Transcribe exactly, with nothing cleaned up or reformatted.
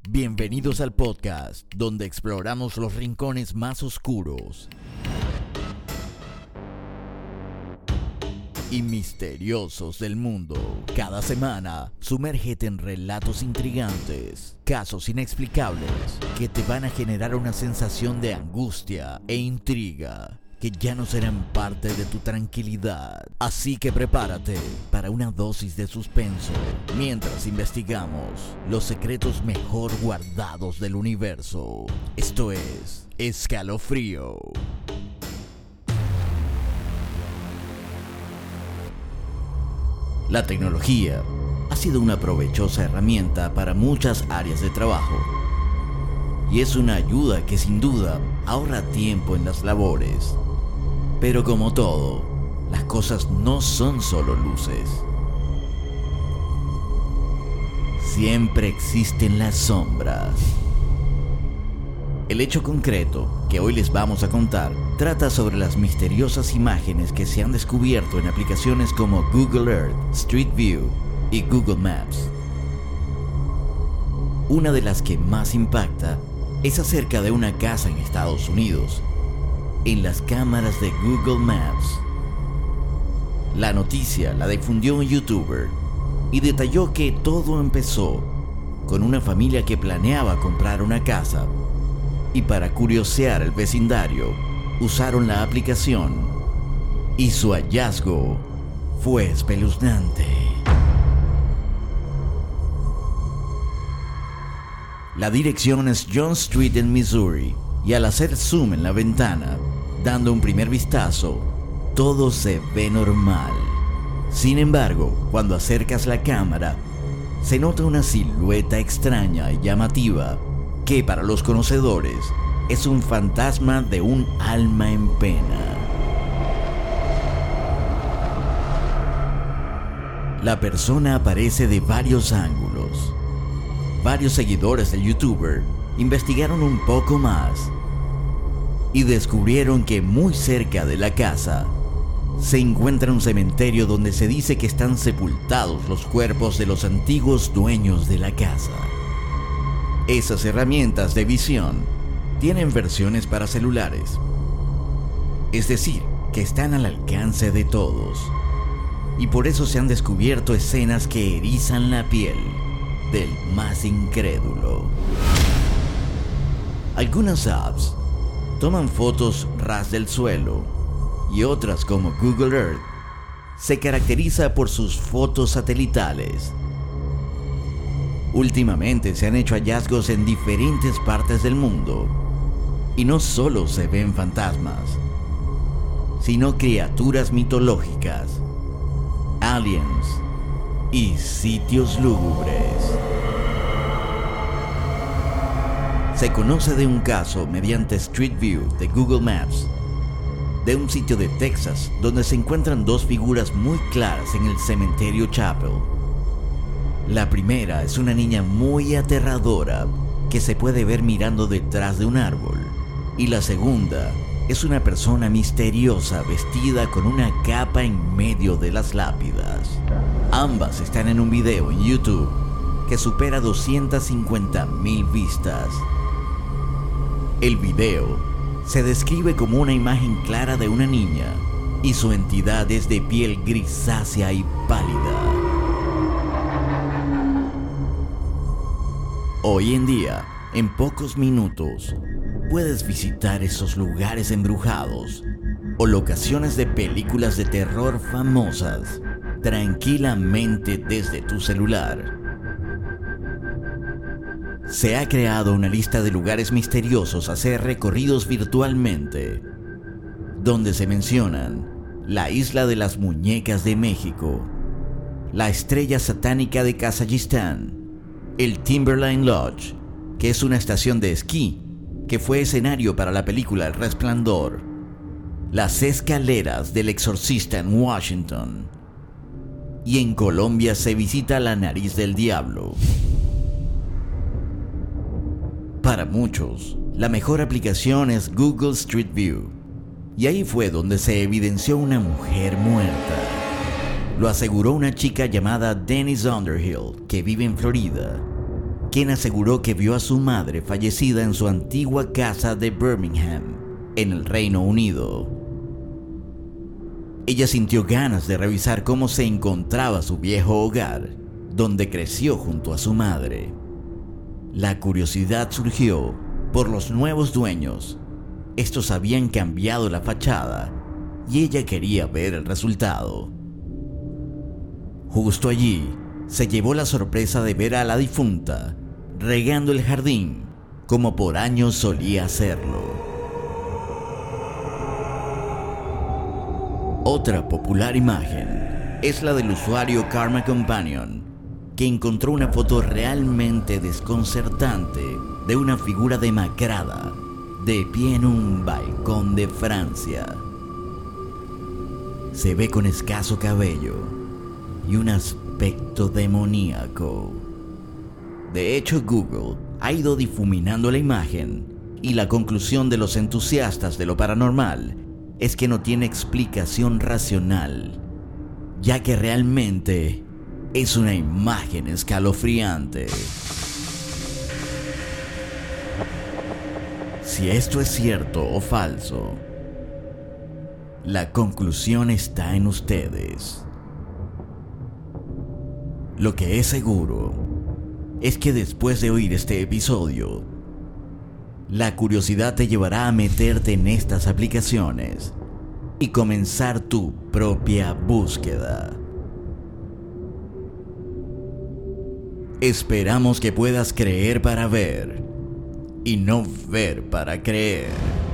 Bienvenidos al podcast, donde exploramos los rincones más oscuros y misteriosos del mundo. Cada semana, sumérgete en relatos intrigantes, casos inexplicables que te van a generar una sensación de angustia e intriga que ya no serán parte de tu tranquilidad. Así que prepárate para una dosis de suspenso mientras investigamos los secretos mejor guardados del universo. Esto es Escalofrío. La tecnología ha sido una provechosa herramienta para muchas áreas de trabajo y es una ayuda que sin duda ahorra tiempo en las labores. Pero como todo, las cosas no son solo luces. Siempre existen las sombras. El hecho concreto que hoy les vamos a contar trata sobre las misteriosas imágenes que se han descubierto en aplicaciones como Google Earth, Street View y Google Maps. Una de las que más impacta es acerca de una casa en Estados Unidos, en las cámaras de Google Maps. La noticia la difundió un youtuber y detalló que todo empezó con una familia que planeaba comprar una casa y para curiosear el vecindario usaron la aplicación y su hallazgo fue espeluznante. La dirección es John Street en Missouri y al hacer zoom en la ventana, dando un primer vistazo, todo se ve normal. Sin embargo, cuando acercas la cámara, se nota una silueta extraña y llamativa que para los conocedores es un fantasma de un alma en pena. La persona aparece de varios ángulos. Varios seguidores del youtuber investigaron un poco más y descubrieron que muy cerca de la casa se encuentra un cementerio donde se dice que están sepultados los cuerpos de los antiguos dueños de la casa. Esas herramientas de visión tienen versiones para celulares, es decir, que están al alcance de todos, y por eso se han descubierto escenas que erizan la piel del más incrédulo. Algunas apps toman fotos ras del suelo y otras como Google Earth se caracteriza por sus fotos satelitales. Últimamente se han hecho hallazgos en diferentes partes del mundo y no solo se ven fantasmas, sino criaturas mitológicas, aliens y sitios lúgubres. Se conoce de un caso mediante Street View de Google Maps, de un sitio de Texas donde se encuentran dos figuras muy claras en el cementerio Chapel. La primera es una niña muy aterradora que se puede ver mirando detrás de un árbol, y la segunda es una persona misteriosa vestida con una capa en medio de las lápidas. Ambas están en un video en YouTube que supera doscientas cincuenta mil vistas. El video se describe como una imagen clara de una niña y su entidad es de piel grisácea y pálida. Hoy en día, en pocos minutos, puedes visitar esos lugares embrujados o locaciones de películas de terror famosas tranquilamente desde tu celular. Se ha creado una lista de lugares misteriosos a ser recorridos virtualmente, donde se mencionan la Isla de las Muñecas de México, la Estrella Satánica de Kazajistán, el Timberline Lodge, que es una estación de esquí que fue escenario para la película El Resplandor, las escaleras del Exorcista en Washington, y en Colombia se visita la Nariz del Diablo. Para muchos, la mejor aplicación es Google Street View, y ahí fue donde se evidenció una mujer muerta. Lo aseguró una chica llamada Denise Underhill, que vive en Florida, quien aseguró que vio a su madre fallecida en su antigua casa de Birmingham, en el Reino Unido. Ella sintió ganas de revisar cómo se encontraba su viejo hogar, donde creció junto a su madre. La curiosidad surgió por los nuevos dueños. Estos habían cambiado la fachada y ella quería ver el resultado. Justo allí, se llevó la sorpresa de ver a la difunta regando el jardín como por años solía hacerlo. Otra popular imagen es la del usuario Karma Companion, que encontró una foto realmente desconcertante de una figura demacrada de pie en un balcón de Francia. Se ve con escaso cabello y un aspecto demoníaco. De hecho, Google ha ido difuminando la imagen y la conclusión de los entusiastas de lo paranormal es que no tiene explicación racional, ya que realmente es una imagen escalofriante. Si esto es cierto o falso, la conclusión está en ustedes. Lo que es seguro es que después de oír este episodio, la curiosidad te llevará a meterte en estas aplicaciones y comenzar tu propia búsqueda. Esperamos que puedas creer para ver y no ver para creer.